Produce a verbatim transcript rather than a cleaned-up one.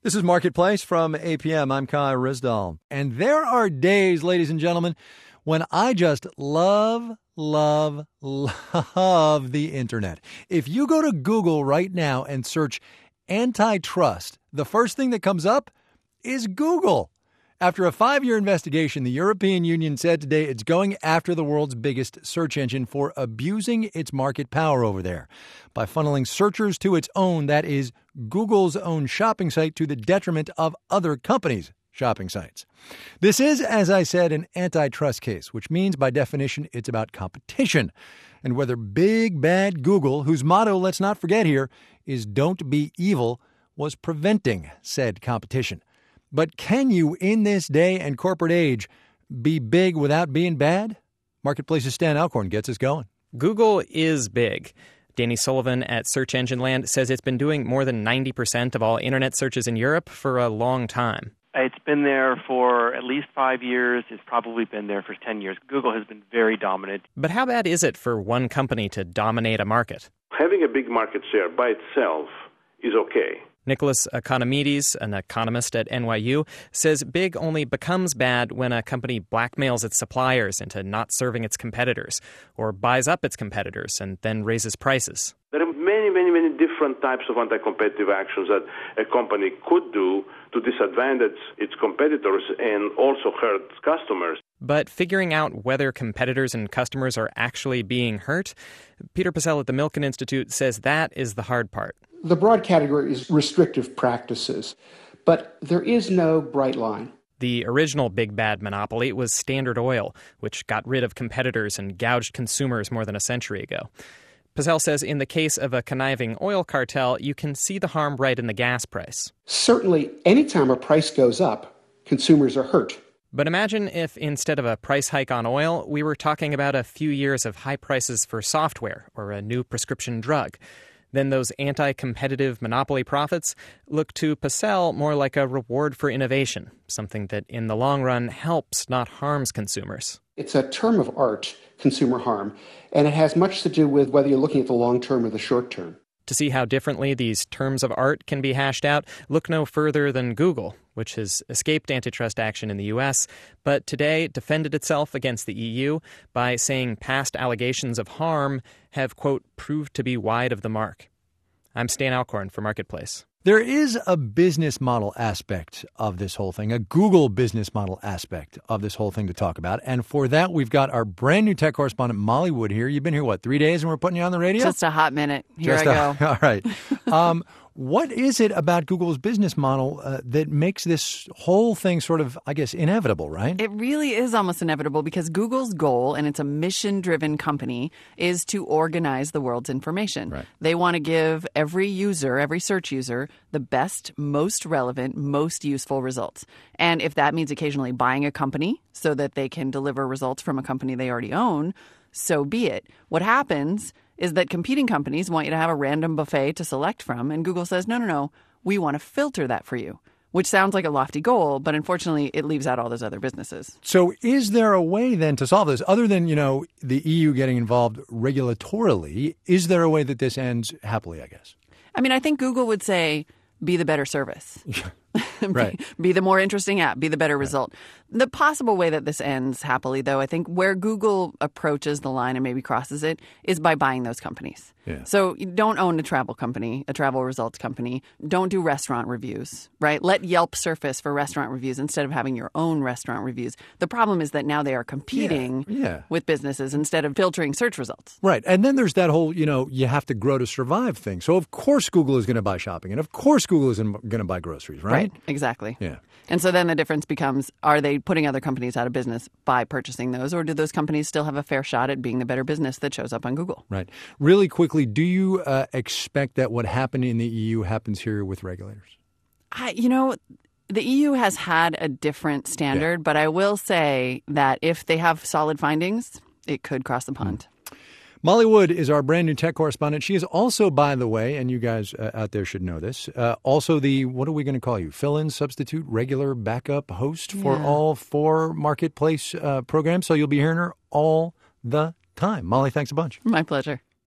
This is Marketplace from A P M. I'm Kai Risdall. And there are days, ladies and gentlemen, when I just love, love, love the internet. If you go to Google right now and search antitrust, the first thing that comes up is Google. After a five-year investigation, the European Union said today it's going after the world's biggest search engine for abusing its market power over there by funneling searchers to its own, that is, Google's own shopping site, to the detriment of other companies' shopping sites. This is, as I said, an antitrust case, which means by definition it's about competition and whether big bad Google, whose motto, let's not forget here, is don't be evil, was preventing said competition. But can you, in this day and corporate age, be big without being bad? Marketplace's Stan Alcorn gets us going. Google is big. Danny Sullivan at Search Engine Land says it's been doing more than ninety percent of all internet searches in Europe for a long time. It's been there for at least five years. It's probably been there for ten years. Google has been very dominant. But how bad is it for one company to dominate a market? Having a big market share by itself is okay. Nicholas Economides, an economist at N Y U, says big only becomes bad when a company blackmails its suppliers into not serving its competitors or buys up its competitors and then raises prices. There are many, many, many different types of anti-competitive actions that a company could do to disadvantage its competitors and also hurt customers. But figuring out whether competitors and customers are actually being hurt, Peter Passell at the Milken Institute says that is the hard part. The broad category is restrictive practices, but there is no bright line. The original big bad monopoly was Standard Oil, which got rid of competitors and gouged consumers more than a century ago. Passell says in the case of a conniving oil cartel, you can see the harm right in the gas price. Certainly, anytime a price goes up, consumers are hurt. But imagine if instead of a price hike on oil, we were talking about a few years of high prices for software or a new prescription drug. Then those anti-competitive monopoly profits look to Passell more like a reward for innovation, something that in the long run helps, not harms consumers. It's a term of art, consumer harm, and it has much to do with whether you're looking at the long term or the short term. To see how differently these terms of art can be hashed out, look no further than Google, which has escaped antitrust action in the U S, but today defended itself against the E U by saying past allegations of harm have, quote, proved to be wide of the mark. I'm Stan Alcorn for Marketplace. There is a business model aspect of this whole thing, a Google business model aspect of this whole thing to talk about. And for that, we've got our brand new tech correspondent, Molly Wood, here. You've been here, what, three days and we're putting you on the radio? Just a hot minute. Here Just I a, go. All right. Um, what is it about Google's business model uh, that makes this whole thing sort of, I guess, inevitable, right? It really is almost inevitable because Google's goal, and it's a mission-driven company, is to organize the world's information. Right. They want to give every user, every search user, the best, most relevant, most useful results. And if that means occasionally buying a company so that they can deliver results from a company they already own, so be it. What happens is that competing companies want you to have a random buffet to select from, and Google says, no, no, no, we want to filter that for you, which sounds like a lofty goal, but unfortunately it leaves out all those other businesses. So is there a way then to solve this? Other than, you know, the E U getting involved regulatorily, is there a way that this ends happily, I guess? I mean, I think Google would say, be the better service. Right. be, be the more interesting app, be the better result. The possible way that this ends happily, though, I think where Google approaches the line and maybe crosses it is by buying those companies. Yeah. So you don't own a travel company, a travel results company. Don't do restaurant reviews, right? Let Yelp surface for restaurant reviews instead of having your own restaurant reviews. The problem is that now they are competing Yeah, yeah. with businesses instead of filtering search results. Right. And then there's that whole, you know, you have to grow to survive thing. So, of course, Google is going to buy shopping. And, of course, Google is going to buy groceries, right? Right. Exactly. Yeah. And so then the difference becomes, are they putting other companies out of business by purchasing those, or do those companies still have a fair shot at being the better business that shows up on Google? Right. Really quickly, do you uh, expect that what happened in the E U happens here with regulators? I, you know, the E U has had a different standard, yeah. but I will say that if they have solid findings, it could cross the pond. Mm. Molly Wood is our brand new tech correspondent. She is also, by the way, and you guys uh, out there should know this, uh, also the, what are we going to call you? Fill-in, substitute, regular, backup host for yeah. all four Marketplace uh, programs. So you'll be hearing her all the time. Molly, thanks a bunch. My pleasure.